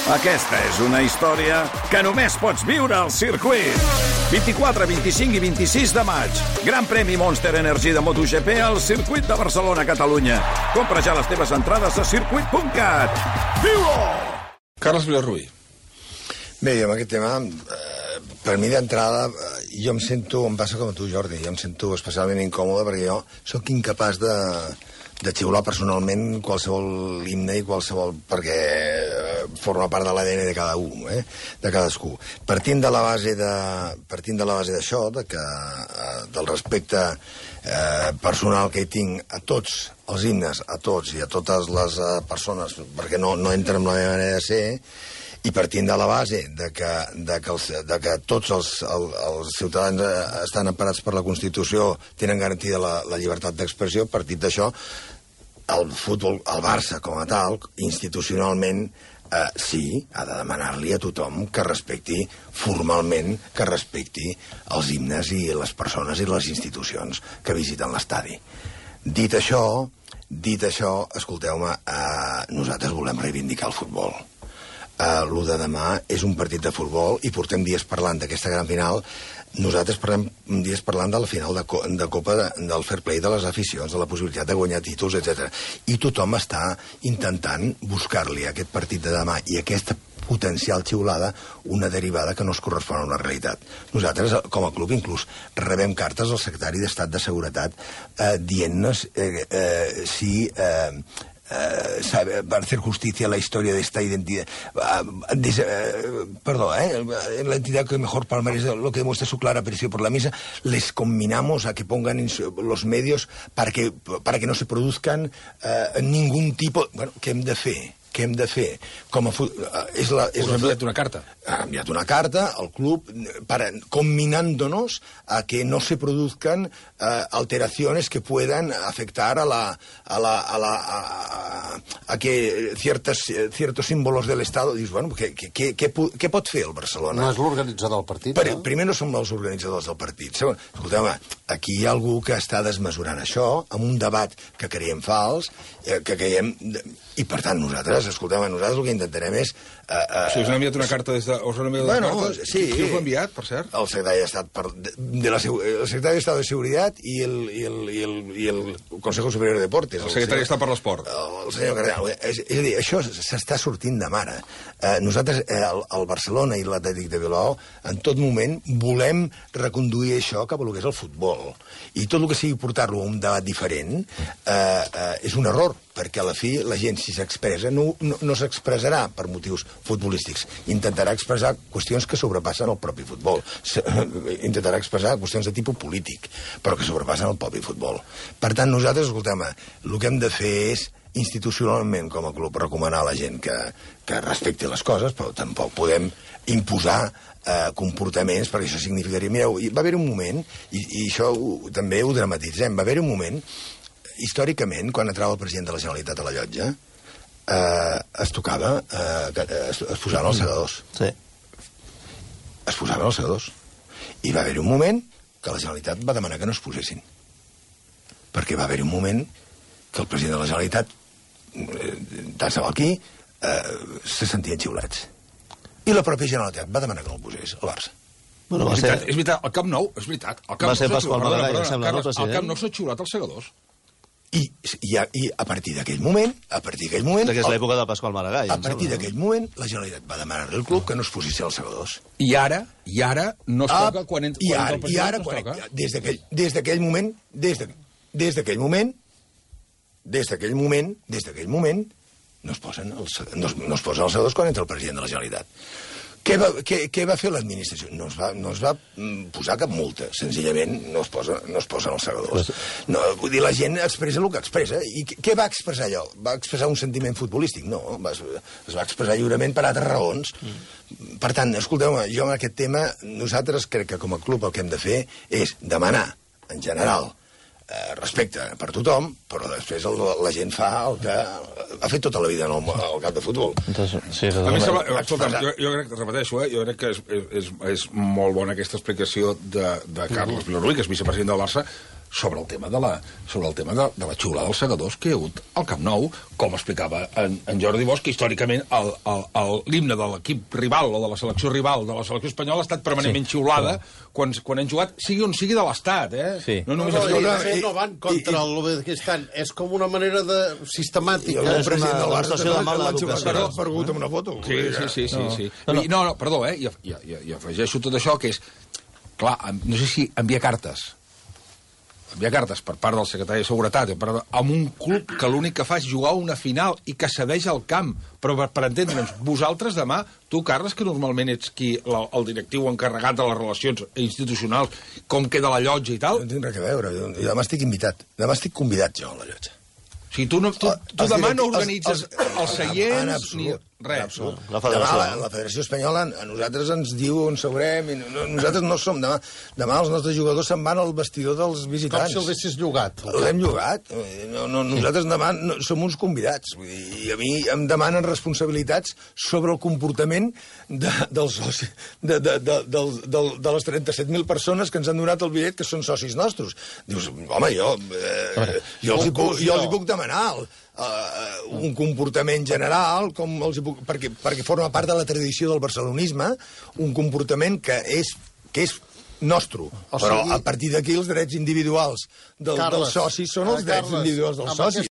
Aquesta és una història que només pots viure al circuit. 24, 25 i 26 de maig. Gran premi Monster Energy de MotoGP al circuit de Barcelona, Catalunya. Compra ja les teves entrades a circuit.cat. Viu-ho! Carles Vilarrubí. Bé, amb aquest tema, per mi d'entrada, jo em sento, em passa com a tu, Jordi, jo em sento especialment incòmode perquè jo sóc incapaç de xiular personalment qualsevol himne i qualsevol... perquè forma part de l'ADN de cada un, de cadascú. Partint de la base d'això, del respecte personal que hi tinc a tots els himnes, a tots i a totes les persones, perquè no entra en la meva manera de ser, i partint de la base de que tots els ciutadans estan emparats per la Constitució, tenen garantida la llibertat d'expressió, partit d'això, el futbol, el Barça com a tal, institucionalment, sí, ha de demanar-li a tothom que respecti formalment, que respecti els himnes i les persones i les institucions que visiten l'estadi. Dit això, escolteu-me, nosaltres volem reivindicar el futbol. L'1 de demà és un partit de futbol i portem dies parlant d'aquesta gran final. Nosaltres portem dies parlant de la final de Copa del Fair Play de les aficions, de la possibilitat de guanyar títols, etc. I tothom està intentant buscar-li a aquest partit de demà i aquesta potencial xiulada una derivada que no es correspon amb la realitat. Nosaltres, com a club, inclús rebem cartes al secretari d'Estat de Seguretat dient-nos si... para hacer justicia a la historia de esta identidad. La entidad que mejor palmarés lo que demuestra su clara aprecio por la misa, les combinamos a que pongan en los medios para que no se produzcan ningún tipo... Bueno, què hem de fer? Què hem de fer? Us ha enviat una carta. Ha enviat una carta al club combinándonos a que no se produzcan alteraciones que puedan afectar a que ciertos símbolos del Estado. Dius, bueno, què pot fer el Barcelona? No és l'organitzador del partit, no? Primer no som els organitzadors del partit. Segon, escolteu-me, aquí hi ha algú que està desmesurant això amb un debat que creiem fals, que creiem... I, per tant, nosaltres el que intentarem és... Si us han enviat una carta des de... Sí. Qui us l'ha enviat, per cert? El secretari d'Estat de Seguretat i el Consejo Superior de Deportes. El secretari d'Estat per l'Esport. El senyor Cardenal. És a dir, això s'està sortint de mare. Nosaltres, el Barcelona i l'Atlètic de Bilbao, en tot moment volem reconduir això cap a lo que és el futbol. I tot el que sigui portar-lo a un debat diferent és un error, perquè a la fi la gent, si s'expressa, no s'expressarà per motius futbolístics. Intentarà expressar qüestions que sobrepassen el propi futbol. Intentarà expressar qüestions de tipus polític, però que sobrepassen el propi futbol. Per tant, nosaltres, escolteu-me, el que hem de fer és, institucionalment, com a club, recomanar a la gent que respecti les coses, però tampoc podem imposar comportaments, perquè això significaria... Mireu, va haver un moment, i això també ho dramatitzem, va haver un moment... Històricament, quan entrava el president de la Generalitat a la llotja, es tocava, es posaven els segadors. Sí. Es posaven els segadors. I va haver un moment que la Generalitat va demanar que no es posessin. Perquè va haver un moment que el president de la Generalitat, tant se val qui, se sentien xiulats. I la pròpia Generalitat va demanar que no el posés, el Barça. Bueno, és veritat, al Camp Nou, és veritat. Va ser Pasqual Maragall, em sembla, no, president? Al Camp Nou s'ha xiulat els segadors. I a partir d'aquell moment... Que és l'època de Pasqual Maragall. A partir d'aquell moment, la Generalitat va demanar-li al club que no es posessin els segadors. I ara no es toca quan entra el president, no es toca? Des d'aquell moment, no es posen els segadors quan entra el president de la Generalitat. Què va fer l'administració? No es va posar cap multa. Senzillament no es posen els segadors. No, vull dir, la gent expressa el que expressa. I què va expressar allò? Va expressar un sentiment futbolístic? No, es va expressar lliurement per altres raons. Per tant, escolteu-me, jo en aquest tema, nosaltres crec que com a club el que hem de fer és demanar, en general, respecte per tothom, però després la gent fa el que ha fet tota la vida al camp de futbol. A mi sembla... Escolta, jo crec, repeteixo, jo crec que és molt bona aquesta explicació de Carles Vilarrubí, que és vicepresident del Barça, sobre el tema de la xiulada dels segadors que hi ha hagut al Camp Nou, com explicava en Jordi Bosch, que històricament l'himne de l'equip rival o de la selecció rival de la selecció espanyola ha estat permanentment xiulada quan han jugat, sigui on sigui de l'Estat, Sí. No només no van contra l'Uzbekistan, és com una manera de sistemàtica. El president del Barça de mala educació. ha aparegut amb una foto. Sí. No, perdó, i afegeixo tot això, que és, clar, no sé si enviar cartes per part del secretari de Seguretat amb un club que l'únic que fa és jugar una final i que cedeix el camp, però per entendre'ns, vosaltres demà, tu, Carles, que normalment ets el directiu encarregat de les relacions institucionals, com queda la llotja i tal... No tinc res a veure, jo demà estic invitat, demà estic convidat jo a la llotja. O sigui, tu demà no organitzes els seients ni res. La Federació Espanyola a nosaltres ens diu on seurem, i nosaltres no som demà. Demà els nostres jugadors se'n van al vestidor dels visitants. Com si el deixis llogat. L'hem llogat. Nosaltres demà som uns convidats. I a mi em demanen responsabilitats sobre el comportament dels socis, de les 37.000 persones que ens han donat el bitllet, que són socis nostres. Dius, home, jo els hi puc demanar un comportament general, perquè forma part de la tradició del barcelonisme, un comportament que és nostre. Però a partir d'aquí els drets individuals dels socis són els drets individuals dels socis.